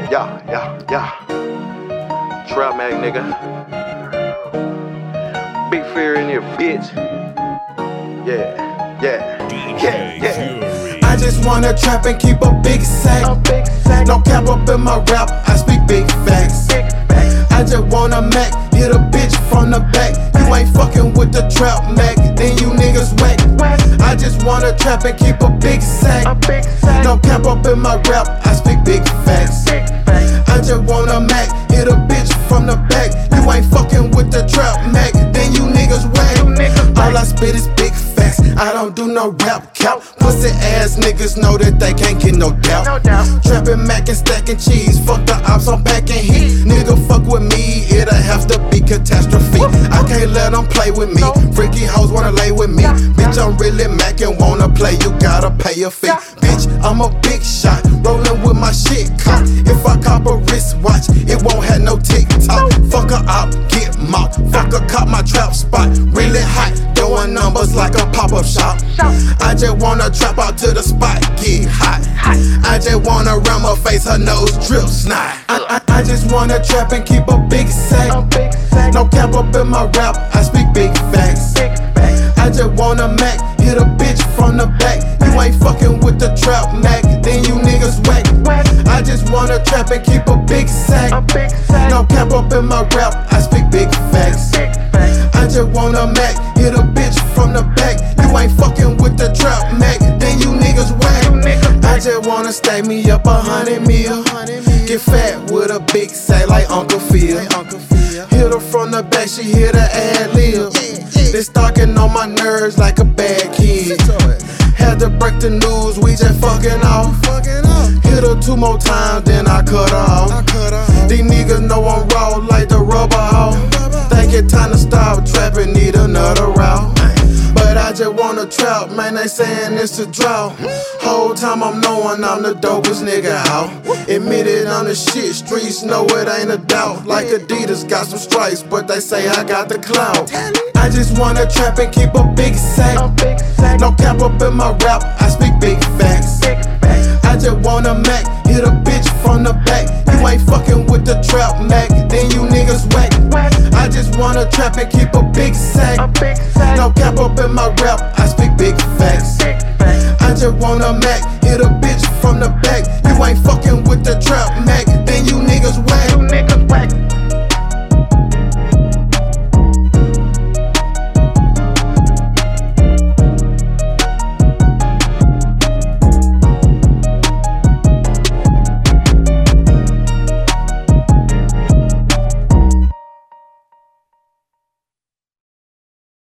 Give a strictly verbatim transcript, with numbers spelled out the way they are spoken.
Yeah, yeah, yeah. Trap Mag, nigga. Big Fear in here, bitch. Yeah, yeah, yeah, yeah. I just wanna trap and keep a big sack. No cap up in my rap, I speak big facts. I just wanna Mac, hit a bitch from the back. You ain't fucking with the trap Mac, then you niggas whack. I just wanna trap and keep a big sack. No cap up in my rap, I speak big facts. I just wanna Mac, hit a bitch from the back. You ain't fucking with the trap Mac, then you niggas whack. All I spit is big facts, I don't do no rap cap. Pussy ass niggas know that they can't get no doubt. Trapping Mac and stacking cheese, fuck the ops, I'm packing heat. Nigga fuck with me, it'll have to be catastrophe. I can't let them play with me, freaky hoes wanna lay with me. Bitch, I'm really Mac and wanna play, you gotta pay a fee. Bitch, I'm a big shot, rolling with my shit cop. If I cop a wristwatch, it won't have no TikTok. Fuck a op, get mocked. Fuck a cop, my trap spot really hot, doing numbers like a pop-up shop. I just wanna trap out to the spot, get hot. I just wanna ram her face, her nose drip snot. I, I, I just wanna trap and keep a big sack. No cap up in my rap, I speak big facts. I just wanna Mac, hit a bitch from the back. You ain't fucking with the trap Mac, then you niggas whack. I just wanna trap and keep a big sack. No cap up in my rap, I speak big facts. I just wanna Mac, hit a bitch from the back. You ain't fucking with the trap Mac, then you niggas whack. I just wanna stack me up a hundred mil. Get fat with a big sack like Uncle Phil. Hit her from the back, she hit her ad lib. They stalking on my nerves like a bad kid. Had to break the news, we just fucking off. Hit her two more times, then I cut her off. These niggas know I'm raw like the rubber off. Think it time to stop trapping, need another route. But I just wanna trap, man, they saying it's a drought. Whole time I'm knowing I'm the dopest nigga out. Admitted I'm the shit, streets know it ain't a doubt. Like Adidas got some stripes, but they say I got the clout. I just wanna trap and keep a big sack. No cap up in my rap, I speak big facts. I just wanna Mac, hit a bitch from the back. You ain't fucking with the trap Mac, then you niggas whack. I just wanna trap and keep a big sack. No cap up in my rap, I speak big facts. I just wanna Mac, hit a bitch from the back.